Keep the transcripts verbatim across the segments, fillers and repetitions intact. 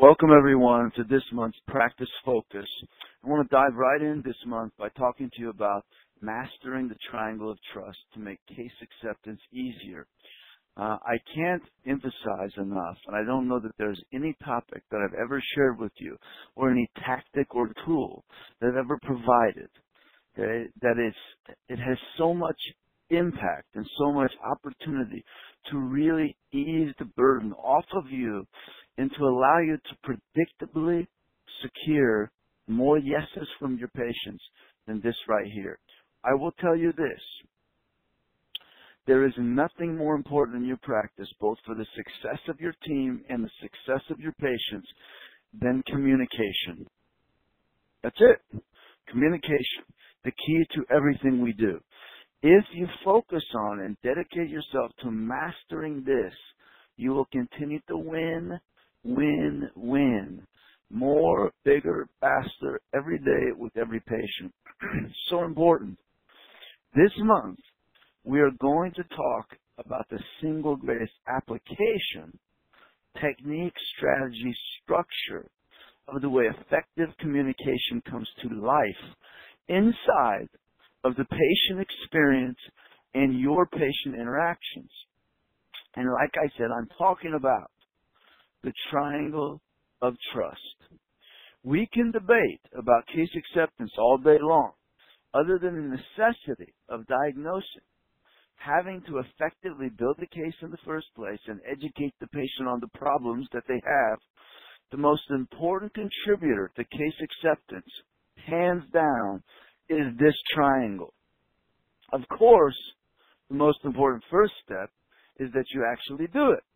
Welcome everyone to this month's Practice Focus. I want to dive right in this month by talking to you about mastering the triangle of trust to make case acceptance easier. Uh, I can't emphasize enough, and I don't know that there's any topic that I've ever shared with you or any tactic or tool that I've ever provided okay, that it's, it has so much impact and so much opportunity to really ease the burden off of you and to allow you to predictably secure more yeses from your patients than this right here. I will tell you this. There is nothing more important in your practice, both for the success of your team and the success of your patients, than communication. That's it. Communication, the key to everything we do. If you focus on and dedicate yourself to mastering this, you will continue to win, win, win. More, bigger, faster, every day with every patient. So important. This month, we are going to talk about the single greatest application, technique, strategy, structure of the way effective communication comes to life inside of the patient experience and your patient interactions. And like I said, I'm talking about the triangle of trust. We can debate about case acceptance all day long, other than the necessity of diagnosing, having to effectively build the case in the first place and educate the patient on the problems that they have. The most important contributor to case acceptance, hands down, is this triangle. Of course, the most important first step is that you actually do it.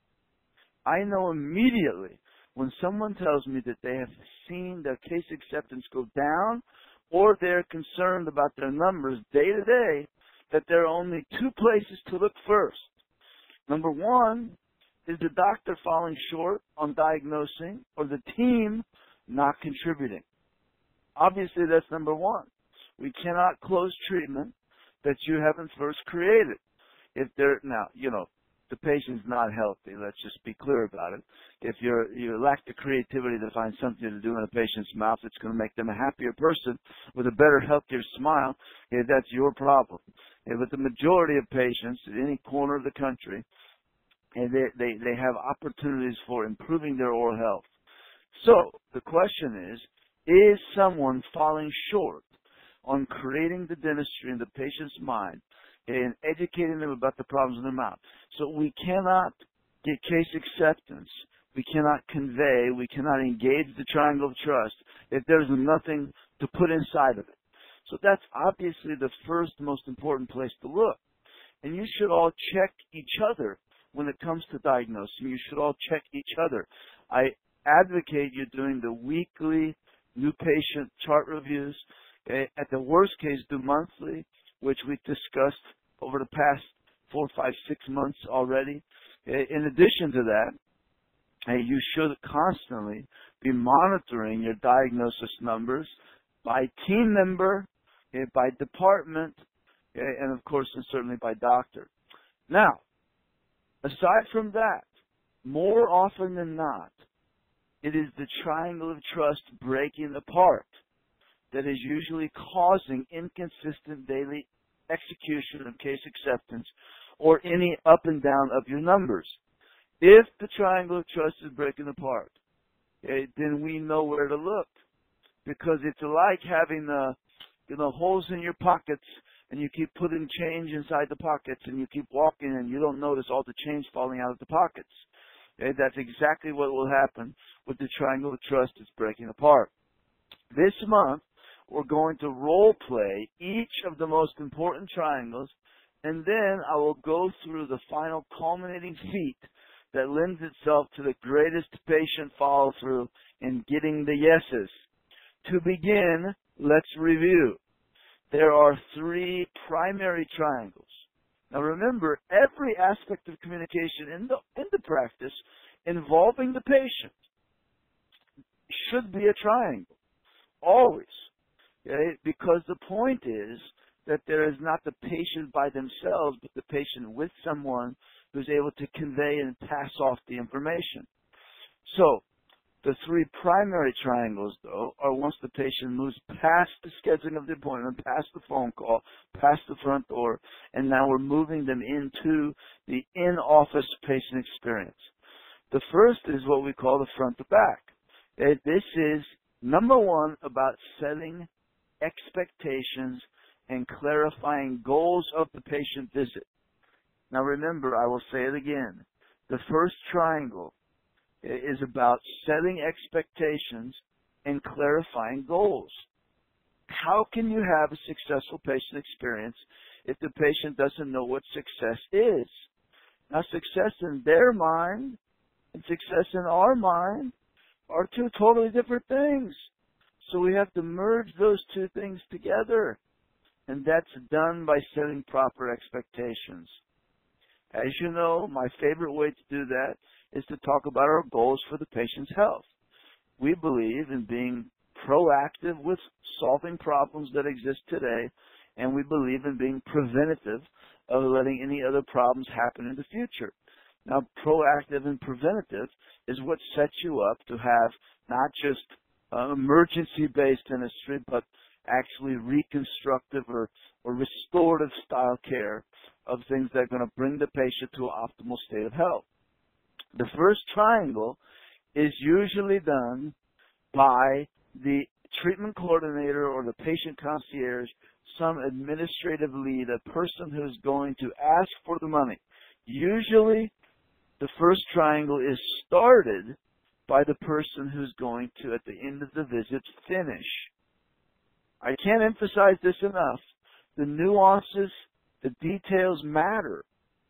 I know immediately when someone tells me that they have seen their case acceptance go down or they're concerned about their numbers day to day, that there are only two places to look first. Number one is the doctor falling short on diagnosing or the team not contributing. Obviously, that's number one. We cannot close treatment that you haven't first created. If they're, now, you know, the patient's not healthy, let's just be clear about it. If you're, you lack the creativity to find something to do in a patient's mouth that's going to make them a happier person with a better, healthier smile, yeah, that's your problem. And with the majority of patients in any corner of the country, and they, they, they have opportunities for improving their oral health. So the question is, is someone falling short on creating the dentistry in the patient's mind and educating them about the problems in their mouth? So we cannot get case acceptance. We cannot convey. We cannot engage the triangle of trust if there's nothing to put inside of it. So that's obviously the first most important place to look. And you should all check each other when it comes to diagnosing. You should all check each other. I advocate you doing the weekly new patient chart reviews. Okay? At the worst case, do monthly, which we've discussed over the past four, five, six months already. Okay? In addition to that, hey, you should constantly be monitoring your diagnosis numbers by team member, okay, by department, okay, and of course, and certainly by doctor. Now, aside from that, more often than not, it is the triangle of trust breaking apart that is usually causing inconsistent daily execution of case acceptance or any up and down of your numbers. If the triangle of trust is breaking apart, okay, then we know where to look, because it's like having uh, you know, holes in your pockets, and you keep putting change inside the pockets, and you keep walking, and you don't notice all the change falling out of the pockets. Okay, that's exactly what will happen with the triangle of trust is breaking apart. This month, we're going to role play each of the most important triangles, and then I will go through the final culminating feat that lends itself to the greatest patient follow-through in getting the yeses. To begin, let's review. There are three primary triangles. Now remember, every aspect of communication in the, in the practice involving the patient should be a triangle, always. Okay? Because the point is that there is not the patient by themselves, but the patient with someone who's able to convey and pass off the information. So The three primary triangles, though, are once the patient moves past the scheduling of the appointment, past the phone call, past the front door, and now we're moving them into the in-office patient experience. The first is what we call the front to back. Okay, this is, number one, about setting expectations and clarifying goals of the patient visit. Now remember, I will say it again. The first triangle is about setting expectations and clarifying goals. How can you have a successful patient experience if the patient doesn't know what success is? Now, success in their mind and success in our mind are two totally different things. So we have to merge those two things together, and that's done by setting proper expectations. As you know, my favorite way to do that is to talk about our goals for the patient's health. We believe in being proactive with solving problems that exist today, and we believe in being preventative of letting any other problems happen in the future. Now, proactive and preventative is what sets you up to have not just uh, emergency-based dentistry, but actually reconstructive or, or restorative style care of things that are going to bring the patient to an optimal state of health. The first triangle is usually done by the treatment coordinator or the patient concierge, some administrative lead, a person who's going to ask for the money. Usually, the first triangle is started by the person who's going to, at the end of the visit, finish. I can't emphasize this enough. The nuances, the details matter.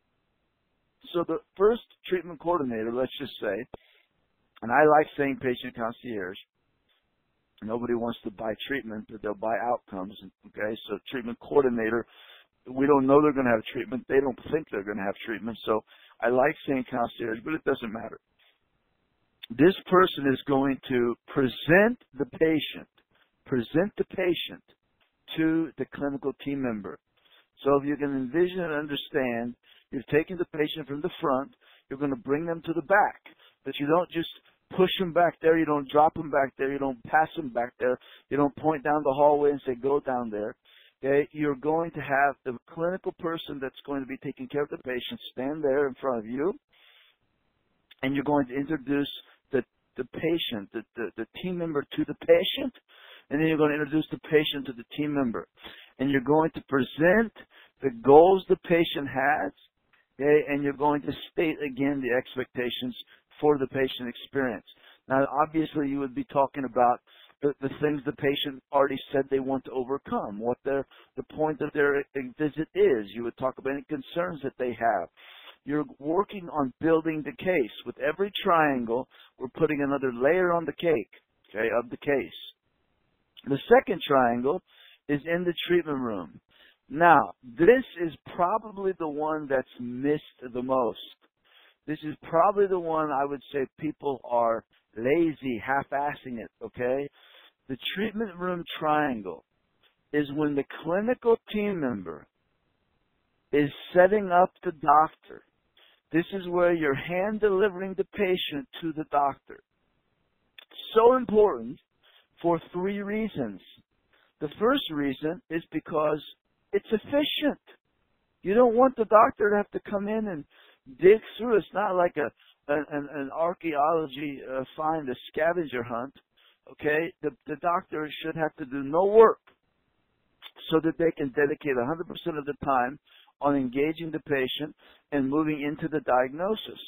So the first treatment coordinator, let's just say, and I like saying patient concierge. Nobody wants to buy treatment, but they'll buy outcomes. Okay, so treatment coordinator, we don't know they're going to have treatment. They don't think they're going to have treatment. So I like saying concierge, but it doesn't matter. This person is going to present the patient, present the patient to the clinical team member. So if you can envision and understand, you're taking the patient from the front, you're going to bring them to the back. But you don't just push them back there, you don't drop them back there, you don't pass them back there, you don't point down the hallway and say, go down there. Okay? You're going to have the clinical person that's going to be taking care of the patient stand there in front of you, and you're going to introduce the, the patient, the, the, the team member to the patient, and then you're going to introduce the patient to the team member. And you're going to present the goals the patient has, okay, and you're going to state again the expectations for the patient experience. Now, obviously, you would be talking about the, the things the patient already said they want to overcome, what their, the point of their visit is. You would talk about any concerns that they have. You're working on building the case. With every triangle, we're putting another layer on the cake, okay, of the case. The second triangle is in the treatment room. Now, this is probably the one that's missed the most. This is probably the one I would say people are lazy, half-assing it, okay? The treatment room triangle is when the clinical team member is setting up the doctor. This is where you're hand-delivering the patient to the doctor. So important for three reasons. The first reason is because it's efficient. You don't want the doctor to have to come in and dig through. It's not like a an, an archaeology uh, find, a scavenger hunt. Okay, the, the doctor should have to do no work so that they can dedicate one hundred percent of the time on engaging the patient and moving into the diagnosis.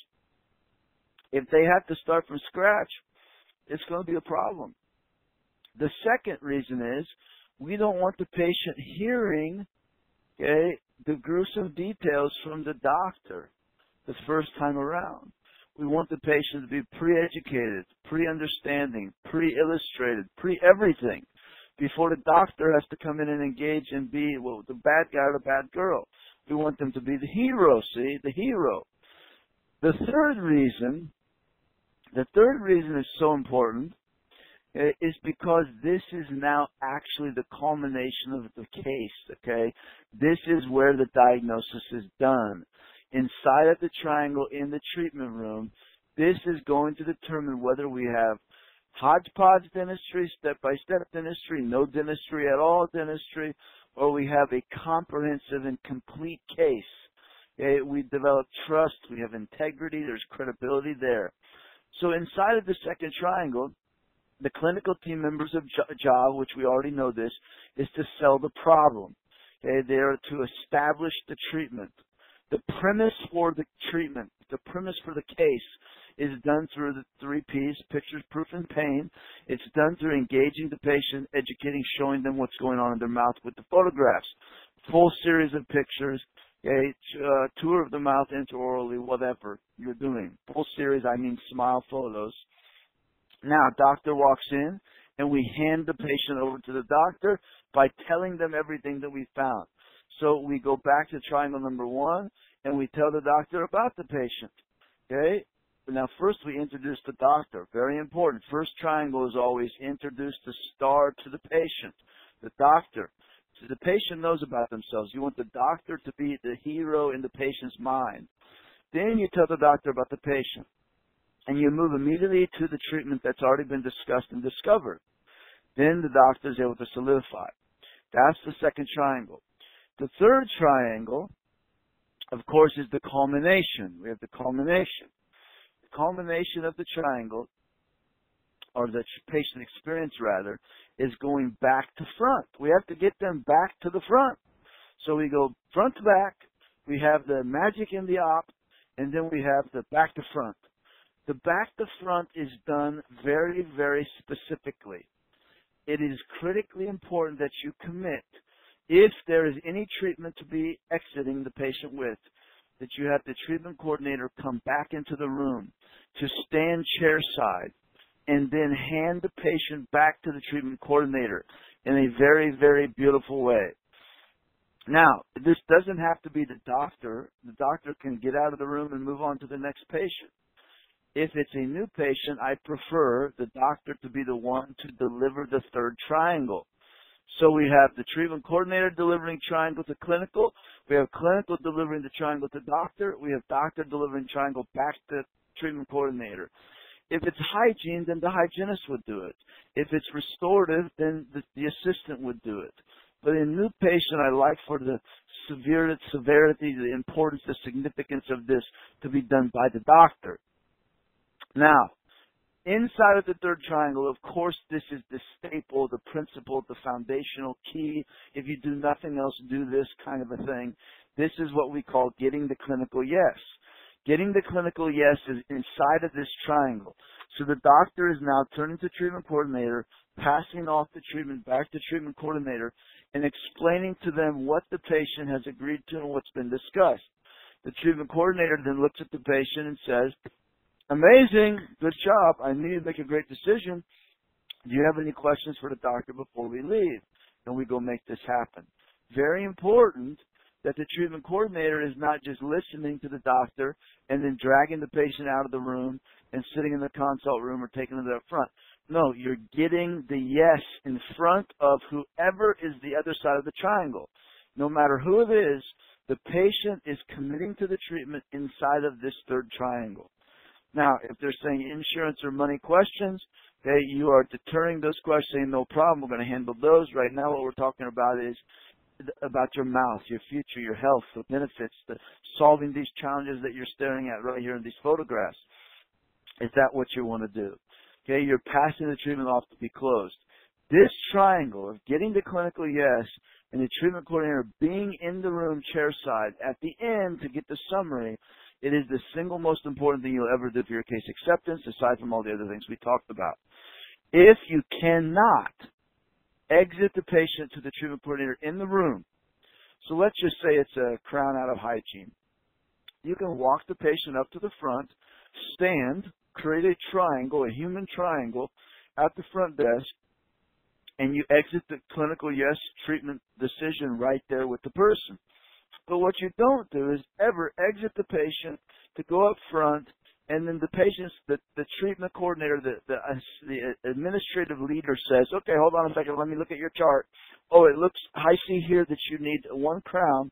If they have to start from scratch, it's going to be a problem. The second reason is we don't want the patient hearing, okay, the gruesome details from the doctor the first time around. We want the patient to be pre-educated, pre-understanding, pre-illustrated, pre-everything before the doctor has to come in and engage and be, well, the bad guy or the bad girl. We want them to be the hero, see, the hero. The third reason, the third reason is so important is because this is now actually the culmination of the case, okay? This is where the diagnosis is done. Inside of the triangle in the treatment room, this is going to determine whether we have hodgepodge dentistry, step-by-step dentistry, no dentistry at all dentistry, or we have a comprehensive and complete case. Okay? We develop trust, we have integrity, there's credibility there. So inside of the second triangle, the clinical team members' of job, which we already know this, is to sell the problem. Okay? They are to establish the treatment. The premise for the treatment, the premise for the case is done through the three P's, pictures, proof, and pain. It's done through engaging the patient, educating, showing them what's going on in their mouth with the photographs. Full series of pictures, okay, uh, tour of the mouth intraorally, whatever you're doing. Full series, I mean smile photos. Now, doctor walks in, and we hand the patient over to the doctor by telling them everything that we found. So we go back to triangle number one, and we tell the doctor about the patient. Okay? Now, first we introduce the doctor. Very important. First triangle is always introduce the star to the patient, the doctor. So the patient knows about themselves. You want the doctor to be the hero in the patient's mind. Then you tell the doctor about the patient. And you move immediately to the treatment that's already been discussed and discovered. Then the doctor is able to solidify. That's the second triangle. The third triangle, of course, is the culmination. We have the culmination. The culmination of the triangle, or the patient experience rather, is going back to front. We have to get them back to the front. So we go front to back, we have the magic in the op, and then we have the back to front. The back to front is done very, very specifically. It is critically important that you commit, if there is any treatment to be exiting the patient with, that you have the treatment coordinator come back into the room to stand chairside and then hand the patient back to the treatment coordinator in a very, very beautiful way. Now, this doesn't have to be the doctor. The doctor can get out of the room and move on to the next patient. If it's a new patient, I prefer the doctor to be the one to deliver the third triangle. So we have the treatment coordinator delivering triangle to clinical. We have clinical delivering the triangle to doctor. We have doctor delivering triangle back to treatment coordinator. If it's hygiene, then the hygienist would do it. If it's restorative, then the, the assistant would do it. But in new patient, I like for the severe, severity, the importance, the significance of this to be done by the doctor. Now, inside of the third triangle, of course, this is the staple, the principle, the foundational key. If you do nothing else, do this kind of a thing. This is what we call getting the clinical yes. Getting the clinical yes is inside of this triangle. So the doctor is now turning to treatment coordinator, passing off the treatment back to treatment coordinator, and explaining to them what the patient has agreed to and what's been discussed. The treatment coordinator then looks at the patient and says, amazing, good job, I need to make a great decision. Do you have any questions for the doctor before we leave? And we go make this happen. Very important that the treatment coordinator is not just listening to the doctor and then dragging the patient out of the room and sitting in the consult room or taking them up front. No, you're getting the yes in front of whoever is the other side of the triangle. No matter who it is, the patient is committing to the treatment inside of this third triangle. Now, if they're saying insurance or money questions, okay, you are deterring those questions, saying no problem, we're going to handle those. Right now what we're talking about is about your mouth, your future, your health, the benefits, the solving these challenges that you're staring at right here in these photographs. Is that what you want to do? Okay, you're passing the treatment off to be closed. This triangle of getting the clinical yes and the treatment coordinator being in the room chairside at the end to get the summary, it is the single most important thing you'll ever do for your case acceptance, aside from all the other things we talked about. If you cannot exit the patient to the treatment coordinator in the room, so let's just say it's a crown out of hygiene. You can walk the patient up to the front, stand, create a triangle, a human triangle at the front desk, and you exit the clinical yes treatment decision right there with the person. But what you don't do is ever exit the patient to go up front, and then the patient's, the, the treatment coordinator, the, the, uh, the administrative leader says, okay, hold on a second, let me look at your chart. Oh, it looks, I see here that you need one crown.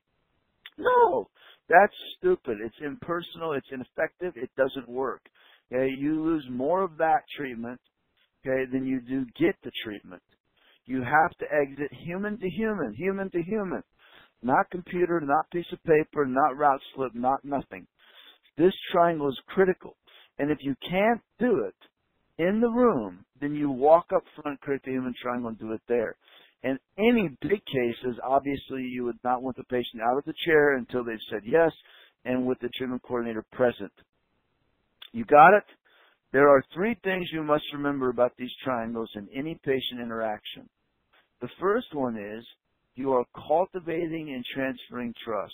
No, that's stupid. It's impersonal, it's ineffective, it doesn't work. Okay, you lose more of that treatment okay, than you do get the treatment. You have to exit human to human, human to human. Not computer, not piece of paper, not route slip, not nothing. This triangle is critical. And if you can't do it in the room, then you walk up front, create the human triangle, and do it there. In any big cases, obviously you would not want the patient out of the chair until they've said yes, and with the treatment coordinator present. You got it? There are three things you must remember about these triangles in any patient interaction. The first one is you are cultivating and transferring trust.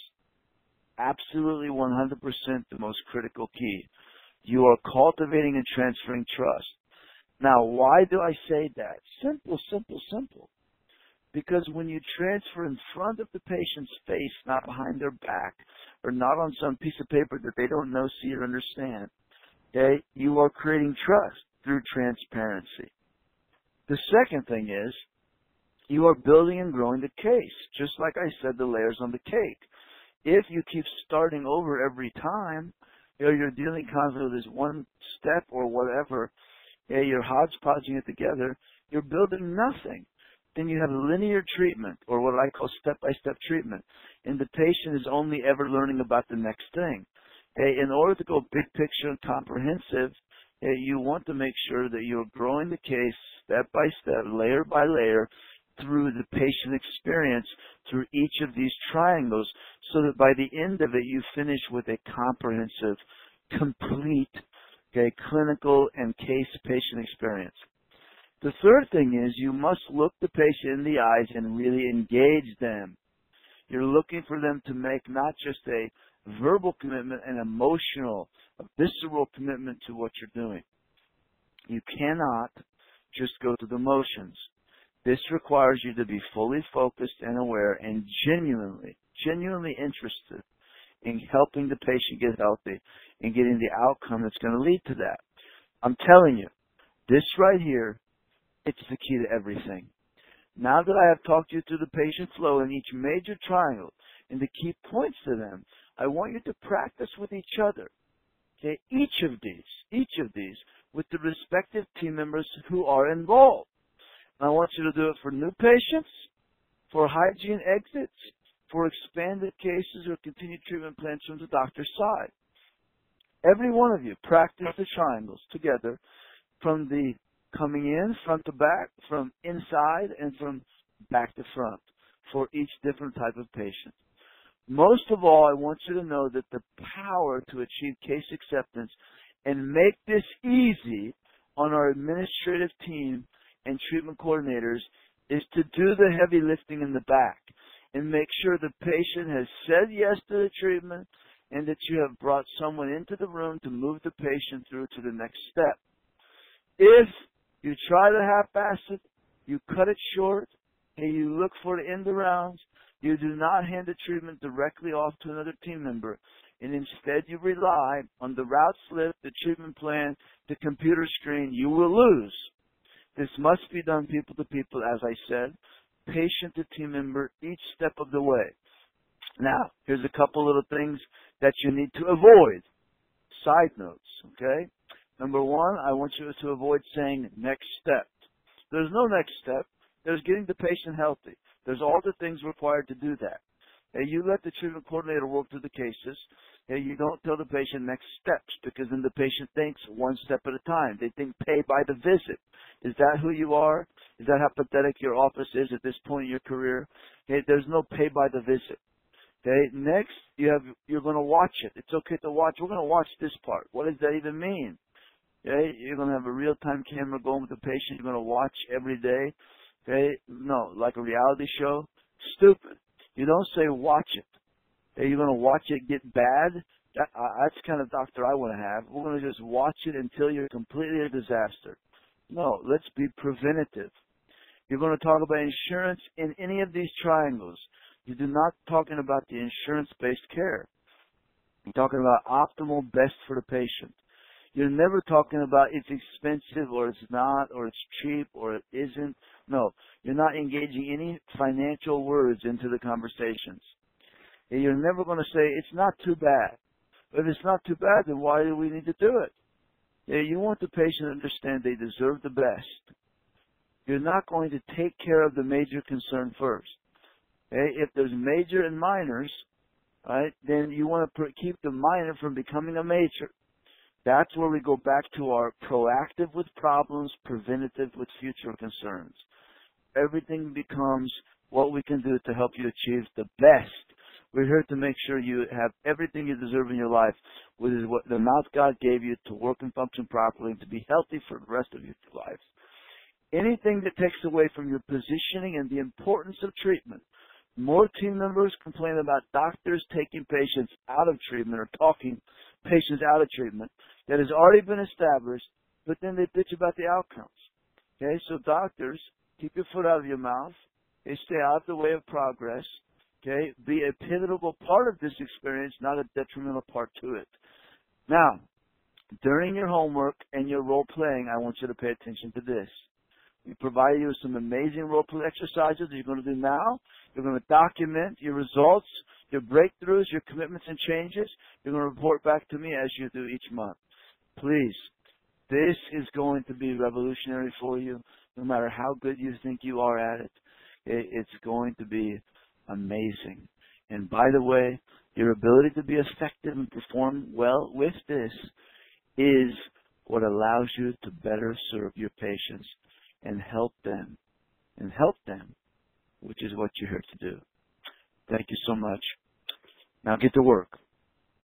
Absolutely one hundred percent the most critical key. You are cultivating and transferring trust. Now, why do I say that? Simple, simple, simple. Because when you transfer in front of the patient's face, not behind their back, or not on some piece of paper that they don't know, see, or understand, okay, you are creating trust through transparency. The second thing is you are building and growing the case, just like I said, the layers on the cake. If you keep starting over every time, you know, you're dealing constantly with this one step or whatever, yeah, you're hodgepodging it together, you're building nothing. Then you have linear treatment, or what I call step-by-step treatment, and the patient is only ever learning about the next thing. Okay, in order to go big picture and comprehensive, okay, you want to make sure that you're growing the case step by step, layer by layer, through the patient experience, through each of these triangles, so that by the end of it, you finish with a comprehensive, complete, okay, clinical and case patient experience. The third thing is you must look the patient in the eyes and really engage them. You're looking for them to make not just a verbal commitment, an emotional, a visceral commitment to what you're doing. You cannot just go through the motions. This requires you to be fully focused and aware and genuinely, genuinely interested in helping the patient get healthy and getting the outcome that's going to lead to that. I'm telling you, this right here, it's the key to everything. Now that I have talked you through the patient flow in each major triangle and the key points to them, I want you to practice with each other. Okay, each of these, each of these, with the respective team members who are involved. And I want you to do it for new patients, for hygiene exits, for expanded cases or continued treatment plans from the doctor's side. Every one of you practice the triangles together from the coming in, front to back, from inside, and from back to front for each different type of patient. Most of all, I want you to know that the power to achieve case acceptance and make this easy on our administrative team and treatment coordinators is to do the heavy lifting in the back and make sure the patient has said yes to the treatment and that you have brought someone into the room to move the patient through to the next step. If you try to half-ass it, you cut it short, and you look for the end arounds, you do not hand the treatment directly off to another team member, and instead you rely on the route slip, the treatment plan, the computer screen, you will lose. This must be done people to people, as I said, patient to team member, each step of the way. Now, here's a couple little things that you need to avoid. Side notes, okay? Number one, I want you to avoid saying next step. There's no next step. There's getting the patient healthy. There's all the things required to do that. And you let the treatment coordinator work through the cases. And you don't tell the patient next steps, because then the patient thinks one step at a time. They think pay by the visit. Is that who you are? Is that how pathetic your office is at this point in your career? Okay, there's no pay by the visit. Okay, next, you have, you're going to watch it. It's okay to watch. We're going to watch this part. What does that even mean? Okay, you're going to have a real-time camera going with the patient. You're going to watch every day. Okay, no, like a reality show. Stupid. You don't say watch it. Okay, you're going to watch it get bad. That, uh, that's the kind of doctor I want to have. We're going to just watch it until you're completely a disaster. No, let's be preventative. You're going to talk about insurance in any of these triangles. You're not talking about the insurance-based care. You're talking about optimal best for the patient. You're never talking about it's expensive or it's not or it's cheap or it isn't. No, you're not engaging any financial words into the conversations. And you're never going to say it's not too bad. If it's not too bad, then why do we need to do it? Yeah, you want the patient to understand they deserve the best. You're not going to take care of the major concern first. Okay? If there's major and minors, right, then you want to keep the minor from becoming a major. That's where we go back to our proactive with problems, preventative with future concerns. Everything becomes what we can do to help you achieve the best. We're here to make sure you have everything you deserve in your life, which is what the mouth God gave you to work and function properly and to be healthy for the rest of your life. Anything that takes away from your positioning and the importance of treatment. More team members complain about doctors taking patients out of treatment or talking patients out of treatment that has already been established, but then they bitch about the outcomes. Okay, so doctors, keep your foot out of your mouth. They stay out of the way of progress. Okay, be a pivotal part of this experience, not a detrimental part to it. Now, during your homework and your role playing, I want you to pay attention to this. We provide you with some amazing role play exercises that you're going to do now. You're going to document your results, your breakthroughs, your commitments and changes. You're going to report back to me as you do each month. Please, this is going to be revolutionary for you, no matter how good you think you are at it. It's going to be amazing. And by the way, your ability to be effective and perform well with this is what allows you to better serve your patients and help them, and help them, which is what you're here to do. Thank you so much. Now get to work.